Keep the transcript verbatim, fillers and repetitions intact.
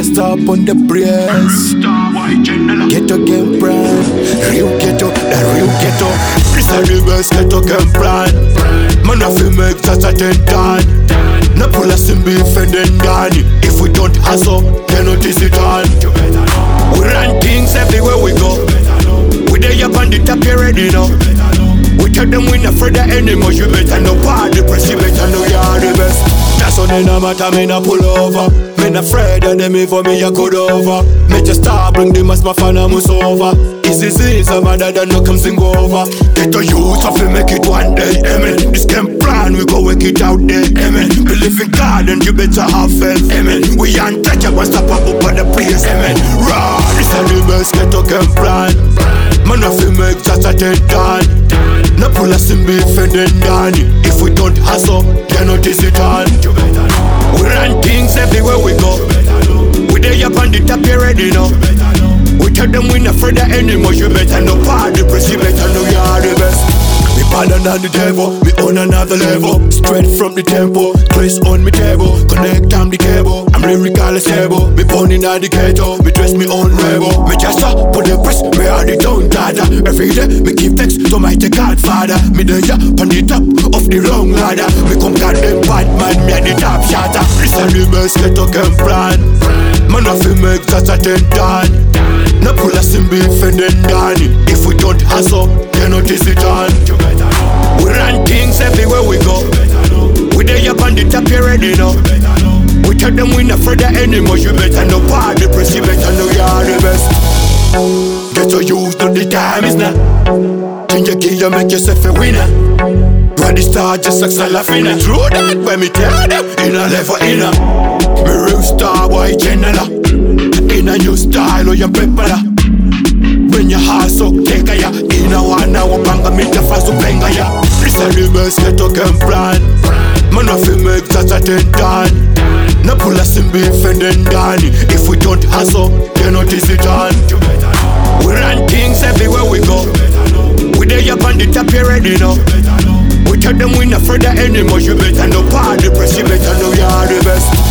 just up on the brace. Ghetto game brand, real ghetto, the real ghetto. This is the best ghetto game brand. Man, I feel make just a ten ton. No pull us in beef and then done. If we don't hustle, then not is it on. We run things everywhere we go. We there up on the top, you ready now. We tell them we not afraid of anymore. You better know part the press, you better know you are the best. That's on no matter, me not pull over. Me not afraid of them, for me I could over. Me just start bring the mass, my fan and must over. It's easy, some other than no come sing over. Get the youth off, we make it one day, amen. This camp plan, we go work it out there, amen. Believe in God and you better have faith, amen. We untouchable, stop up up on the place, amen. Raw, this is the best ghetto camp plan. Man, I feel make just a ten ton. No pull us in beef and then done. If we don't hustle, then not is it on. We run things everywhere we go. We there up on the top, you ready now. We tell them we not afraid of anymore. You better know part the press, you better know you are the best. Me pardon on the devil, me on another level. Straight from the tempo, Chris on me table. Connect on the cable, I'm lyrically stable. Me born in the ghetto, me dress me on rebel. Me just up put the press, me are the town dada. Every day, me give thanks to mighty Godfather. Me there on the top of the long ladder. Me come got them bad man, me at the top shatter. This is the best ghetto game plan. Man, I feel make just a ten ton. No pull us in beef and then done. If we don't hustle, then not is it on. We run things everywhere we go. We there up on the top, you ready now. We tell them we not afraid of anymore. You better know part the press, you better know you are the best. Get your youth, know the time is now. Change your gear, make yourself a winner. You are the star just like Salafina. True that when me tell them, in a level inner. Me real star boy general. In a new style or your pepper. When your heart so take ya. In a one hour banga me the fast to bang ya. This is the best ghetto game plan. Man, I feel make just a ten ton. No pull us in beef and then done. If we don't hustle, then not is it on. We run things everywhere we go. We there up on the top, you ready now. We tell them we not afraid of anymore. You better know part the press, you better know you are the best.